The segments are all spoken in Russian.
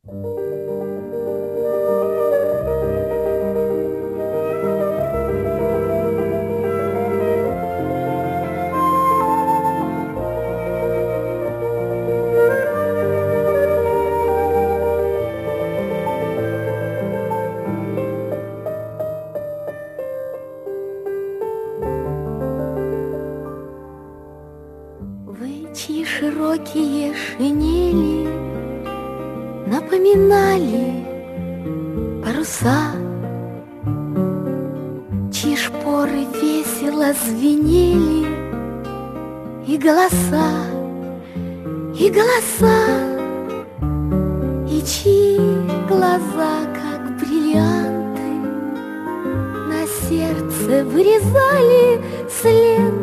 Чьи широкие шинели напоминали паруса, чьи шпоры весело звенели, и голоса, и чьи глаза, как бриллианты, на сердце вырезали след.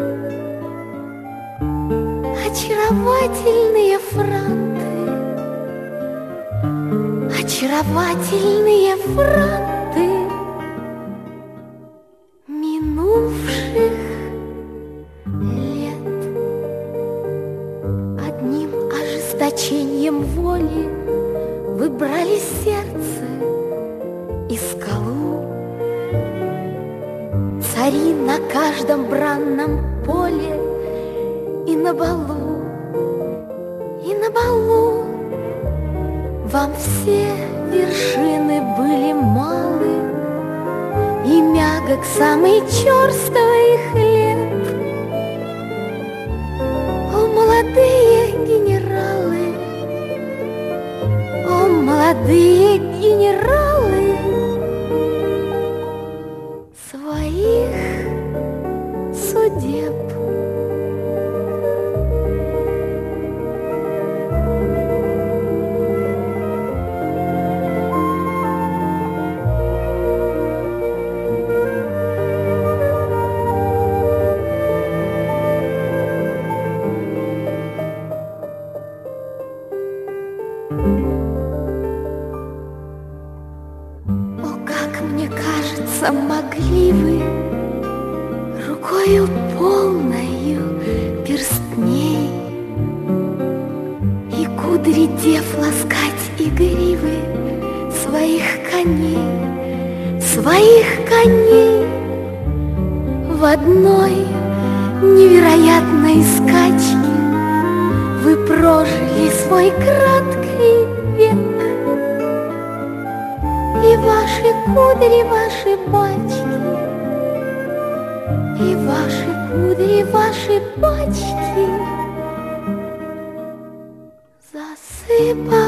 Очаровательные франты, очаровательные франты минувших лет. Одним ожесточением воли выбрали сердце и скалу. Цари на каждом бранном поле и на балу, вам все вершины были малы, и мягок самый черствый хлеб. О, молодые генералы, о, молодые генералы, своих судеб. Мне кажется, могли вы рукою полною перстней и кудри дев ласкать и гривы своих коней в одной невероятной скачке вы прожили свой краткий век. И ваши кудри, ваши бачки, и ваши кудри, ваши бачки засыпали